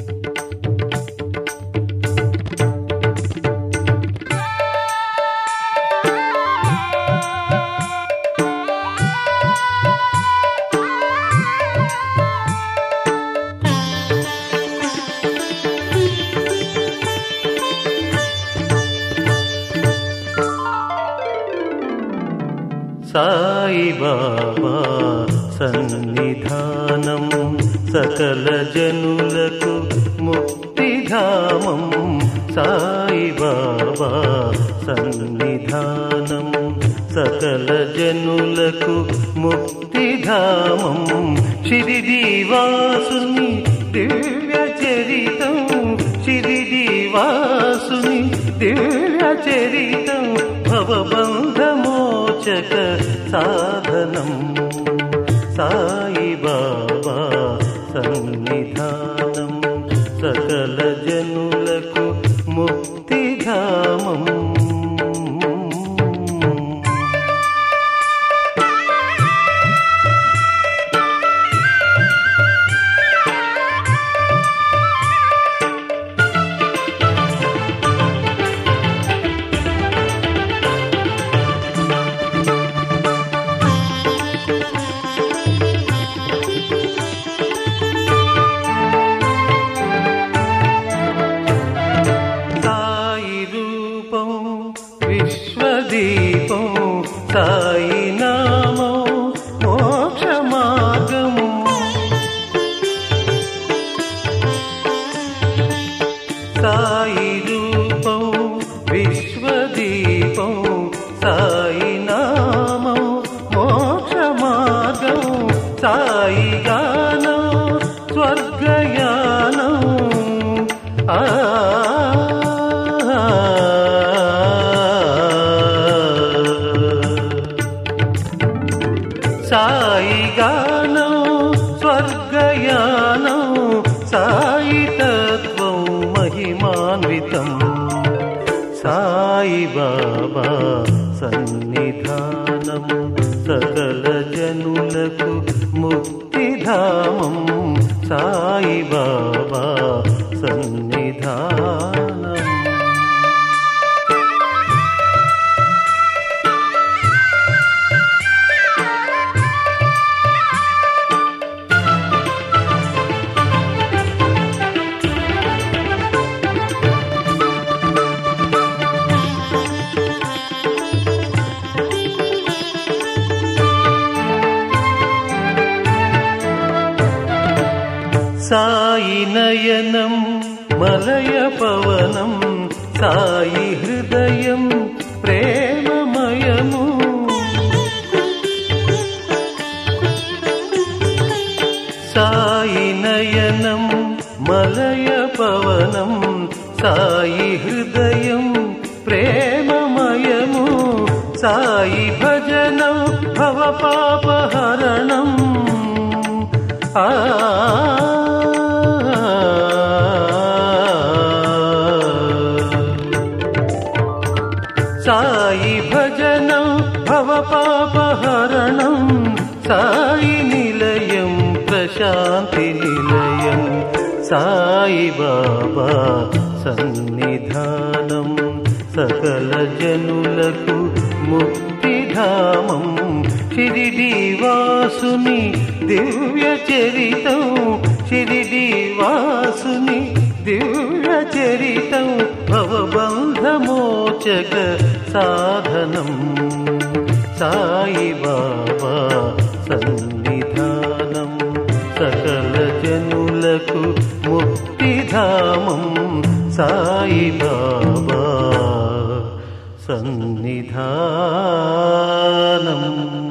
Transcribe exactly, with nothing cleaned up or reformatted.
సాయి బాబా సన్నిధానం సకల జనులకు ముక్తిధామం. సాయి బాబా సన్నిధానం సకల జనులకు ముక్తిధామం. శిరిడీవాసుని దివ్య చరితం, శిరిడీవాసుని దివ్య చరితం, భవబంధమోచక సాధనం. సాయి బాబా సన్నిధానం సకల జనులకు ముక్తిధామం. విశ్వదీపం సాయి నామం మోక్ష మార్గం. సాయి రూపం విశ్వదీపం సాయి నామం మోక్ష మార్గం. సాయి గానం స్వర్గయానం. ఆ సాయి గానం స్వర్గయానం, సాయి తత్వం మహిమాన్వితం. సాయి బాబా సన్నిధానం సకల జనులకు ముక్తిధామం. సాయి బాబా సన్నిధానం. సాయి నయనం మలయ పవనం, సాయి హృదయం ప్రేమమయము. సాయి నయనం మలయ పవనం, సాయి హృదయం ప్రేమమయము. సాయి భజనం భవపాపహరణం. ఆ సాయి భజనం భవపాపహరణం. సాయి నిలయం ప్రశాంతి నిలయం. సాయి బాబా సన్నిధానం సకల జనులకు ముక్తిధామం. శిరిడీవాసుని దివ్య చరితం, శిరిడీవాసుని దివ్య చరితం, భవబంధమోచక సాధనం. సాయి బాబా సన్నిధానం సకల జనులకు ముక్తిధామం. సాయి బాబా సన్నిధానం.